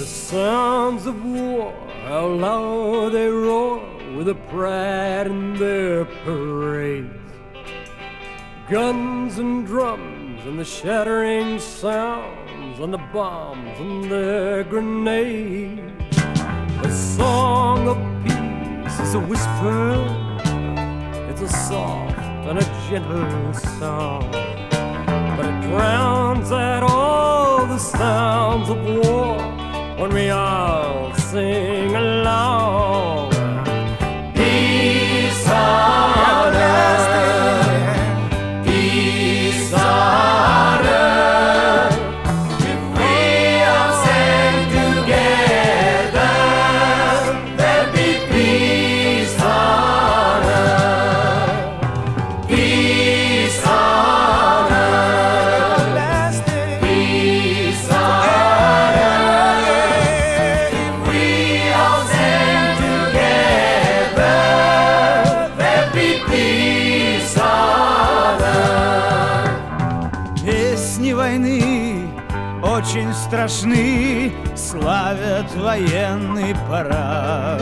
sounds of war, how loud they roar with a pride in their parades. Guns and drums and the shattering sounds and the bombs and their grenades. The song of peace is a whisper, it's a soft and a gentle song, but it drowns out all the sounds of war when we all sing along. Peace on earth, peace on earth. If we all sing together, there'll be peace on earth, peace on earth, peace on earth. If we all sing together, there'll be peace on earth. Песни войны очень страшны, славят военный парад.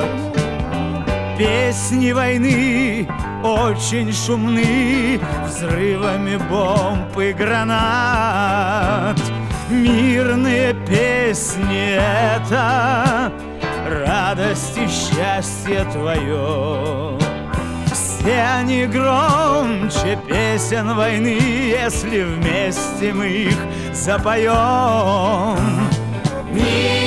Песни войны очень шумны, взрывами бомб и гранат. Мирные песни — это радость и счастье твое. Все они громче песен войны, если вместе мы их запоем.